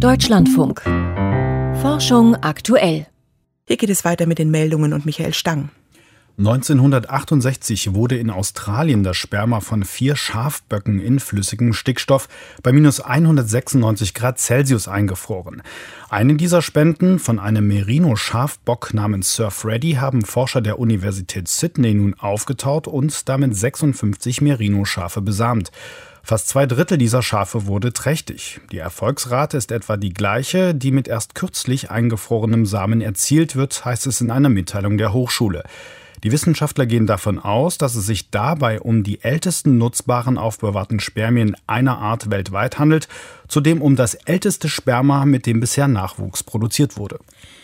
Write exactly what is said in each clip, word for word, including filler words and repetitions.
Deutschlandfunk. Forschung aktuell. Hier geht es weiter mit den Meldungen und Michael Stang. neunzehnhundertachtundsechzig wurde in Australien das Sperma von vier Schafböcken in flüssigem Stickstoff bei minus hundertsechsundneunzig Grad Celsius eingefroren. Eine dieser Spenden von einem Merino-Schafbock namens Sir Freddy haben Forscher der Universität Sydney nun aufgetaut und damit sechsundfünfzig Merino-Schafe besamt. Fast zwei Drittel dieser Schafe wurde trächtig. Die Erfolgsrate ist etwa die gleiche, die mit erst kürzlich eingefrorenem Samen erzielt wird, heißt es in einer Mitteilung der Hochschule. Die Wissenschaftler gehen davon aus, dass es sich dabei um die ältesten nutzbaren aufbewahrten Spermien einer Art weltweit handelt, zudem um das älteste Sperma, mit dem bisher Nachwuchs produziert wurde.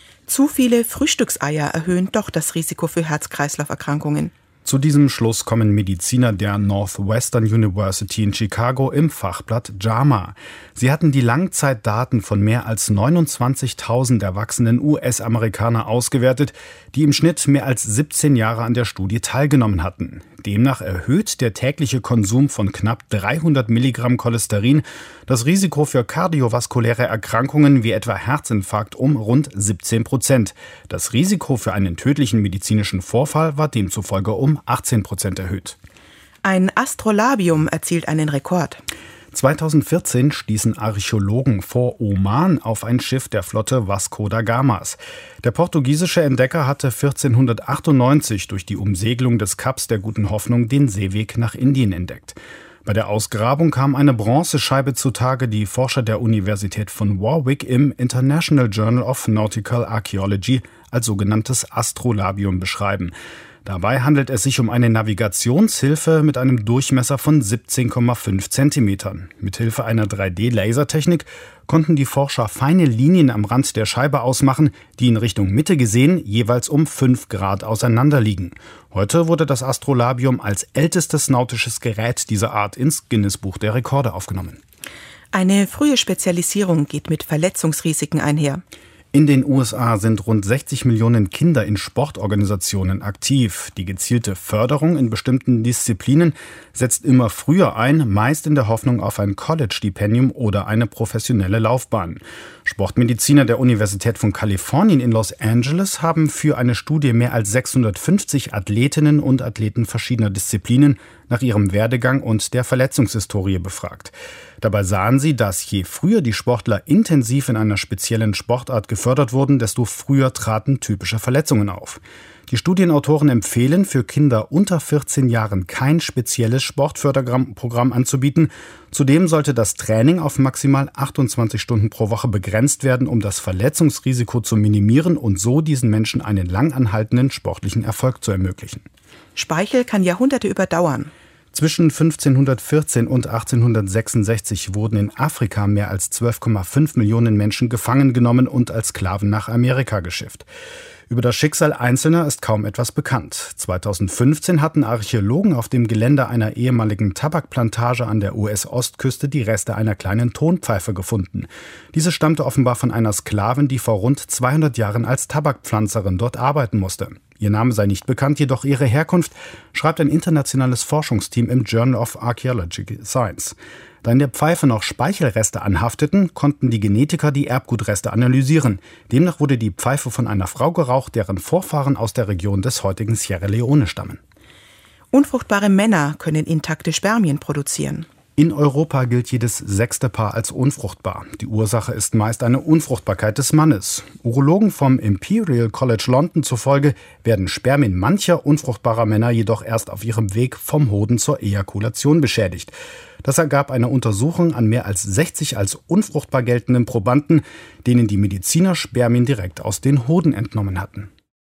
Zu viele Frühstückseier erhöhen doch das Risiko für Herz-Kreislauf-Erkrankungen. Zu diesem Schluss kommen Mediziner der Northwestern University in Chicago im Fachblatt JAMA. Sie hatten die Langzeitdaten von mehr als neunundzwanzigtausend erwachsenen U S-Amerikaner ausgewertet, die im Schnitt mehr als siebzehn Jahre an der Studie teilgenommen hatten. Demnach erhöht der tägliche Konsum von knapp dreihundert Milligramm Cholesterin das Risiko für kardiovaskuläre Erkrankungen wie etwa Herzinfarkt um rund siebzehn Prozent. Das Risiko für einen tödlichen medizinischen Vorfall war demzufolge um achtzehn Prozent erhöht. Ein Astrolabium erzielt einen Rekord. zweitausendvierzehn stießen Archäologen vor Oman auf ein Schiff der Flotte Vasco da Gamas. Der portugiesische Entdecker hatte vierzehnhundertachtundneunzig durch die Umsegelung des Kaps der Guten Hoffnung den Seeweg nach Indien entdeckt. Bei der Ausgrabung kam eine Bronzescheibe zutage, die Forscher der Universität von Warwick im International Journal of Nautical Archaeology als sogenanntes Astrolabium beschreiben. Dabei handelt es sich um eine Navigationshilfe mit einem Durchmesser von siebzehn Komma fünf Zentimetern. Mithilfe einer drei D-Lasertechnik konnten die Forscher feine Linien am Rand der Scheibe ausmachen, die in Richtung Mitte gesehen jeweils um fünf Grad auseinander liegen. Heute wurde das Astrolabium als ältestes nautisches Gerät dieser Art ins Guinness-Buch der Rekorde aufgenommen. Eine frühe Spezialisierung geht mit Verletzungsrisiken einher. In den U S A sind rund sechzig Millionen Kinder in Sportorganisationen aktiv. Die gezielte Förderung in bestimmten Disziplinen setzt immer früher ein, meist in der Hoffnung auf ein College-Stipendium oder eine professionelle Laufbahn. Sportmediziner der Universität von Kalifornien in Los Angeles haben für eine Studie mehr als sechshundertfünfzig Athletinnen und Athleten verschiedener Disziplinen nach ihrem Werdegang und der Verletzungshistorie befragt. Dabei sahen sie, dass je früher die Sportler intensiv in einer speziellen Sportart gefördert wurden, desto früher traten typische Verletzungen auf. Die Studienautoren empfehlen, für Kinder unter vierzehn Jahren kein spezielles Sportförderprogramm anzubieten. Zudem sollte das Training auf maximal achtundzwanzig Stunden pro Woche begrenzt werden, um das Verletzungsrisiko zu minimieren und so diesen Menschen einen langanhaltenden sportlichen Erfolg zu ermöglichen. Speichel kann Jahrhunderte überdauern. Zwischen fünfzehnhundertvierzehn und achtzehnhundertsechsundsechzig wurden in Afrika mehr als zwölf Komma fünf Millionen Menschen gefangen genommen und als Sklaven nach Amerika geschifft. Über das Schicksal Einzelner ist kaum etwas bekannt. zweitausendfünfzehn hatten Archäologen auf dem Gelände einer ehemaligen Tabakplantage an der U S-Ostküste die Reste einer kleinen Tonpfeife gefunden. Diese stammte offenbar von einer Sklavin, die vor rund zweihundert Jahren als Tabakpflanzerin dort arbeiten musste. Ihr Name sei nicht bekannt, jedoch ihre Herkunft, schreibt ein internationales Forschungsteam im Journal of Archaeological Science. Da in der Pfeife noch Speichelreste anhafteten, konnten die Genetiker die Erbgutreste analysieren. Demnach wurde die Pfeife von einer Frau geraucht, deren Vorfahren aus der Region des heutigen Sierra Leone stammen. Unfruchtbare Männer können intakte Spermien produzieren. In Europa gilt jedes sechste Paar als unfruchtbar. Die Ursache ist meist eine Unfruchtbarkeit des Mannes. Urologen vom Imperial College London zufolge werden Spermien mancher unfruchtbarer Männer jedoch erst auf ihrem Weg vom Hoden zur Ejakulation beschädigt. Das ergab eine Untersuchung an mehr als sechzig als unfruchtbar geltenden Probanden, denen die Mediziner Spermien direkt aus den Hoden entnommen hatten.